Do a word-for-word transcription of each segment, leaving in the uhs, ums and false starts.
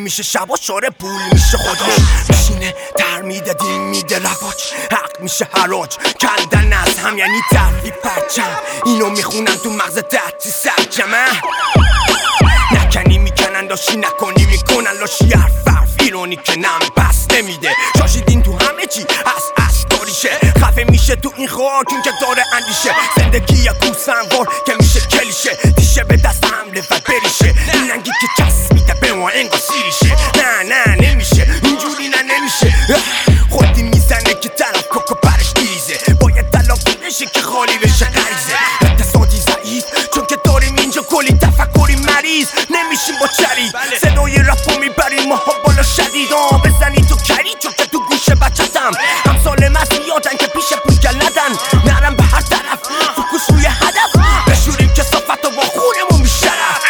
میشه شبا شاره پول میشه خودش میشینه در میده دین میده رواج حق میشه حراج کندن از هم یعنی تحریف پرچم اینو میخونن تو مغز دردی سرجمه نکنی میکنن داشتی نکنی میکنن لاشی حرف حرف ایرانی که نم بس نمیده شاشیدین تو همه چی از از داریشه خفه میشه تو این خاک این که داره اندیشه زندگی یا کوسنوار که میشه کلیشه دیشه به دست حمله و بریشه این رنگی که کس میده به ما انگار سیریشه نه نه نمیشه اینجوری نه نمیشه خودی میزنه که طرف کوکو برش دیزه باید تلافی بشه که خالی بشه غریزه اقتصادی ضعیف چون که داریم اینجا کلی تفکری مریض نمیشیم با چرید صدای رفو میبریم ماها بالا شدید آه بزنی تو کری چون که تو گوشه بچتم همسال مزی یادن که پیش پوشگل ندن نرم به هر طرف فکوس روی هدف بشوریم که صافت و با خونمون میشرف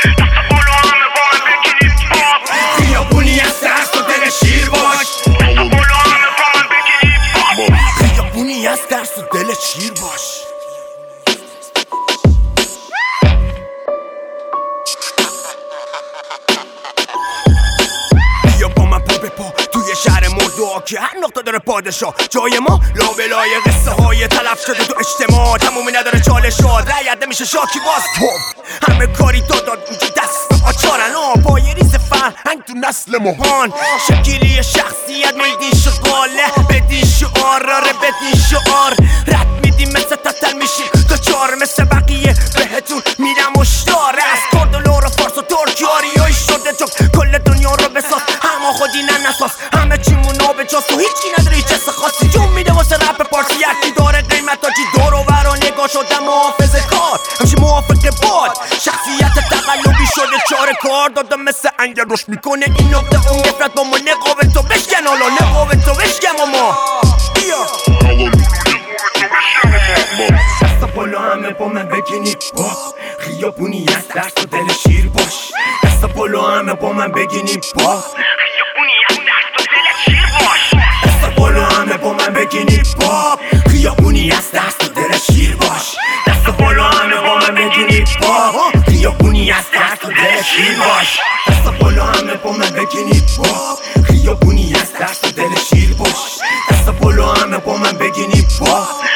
خیابونی از ترس و دل شیر باش خیابونی از ترس و دل شیر باش توی شهر مردوها که هر نقطه داره پادشاه جای ما لابلای قصه های تلف شده تو اجتماع تمومی نداره چالش ها رعید نمیشه شاکی باز همه کاری داداد اینجا دست آچارن ها با یه ریز فرهنگ تو نسل مهان شکلی شخصیت میدین شغاله بدین شعار آره بدین شعار رد میدیم مثل تتل میشیم دچار مثل بقیه بهتون میرم اشتار از کرد و لور و فارس و ترکی آریایی شده چون کل دنیا رو بساز همه خودی ننساز همه چیمون آبجاست و هیچی نداره هیچ حس خاصی جون میده واسه رپ پارسی یکی داره قیمت ها چی دور و ورا نگاه شده محافظ کار همچی موافق باد شخصیت تقلبی شده چاره کار دادم مثل انگل روش میکنه این نقطه اون نفرت با ما نقابه تو بشکن حالا نقابه تو بشکن ما بیا دستا بالا همه با من بگینی با خیابونی از درس و دل شیر باش دستا بالا همه با من بگینی با دستا بالا همه با من بگینی با خیابونی از دست و دل شیر باش دستا بالا همه با من بگینی با خیابونی از دست و دل شیر باش دستا بالا همه با من بگینی با خیابونی از دست و دل شیر باش دستا بالا همه با من بگینی با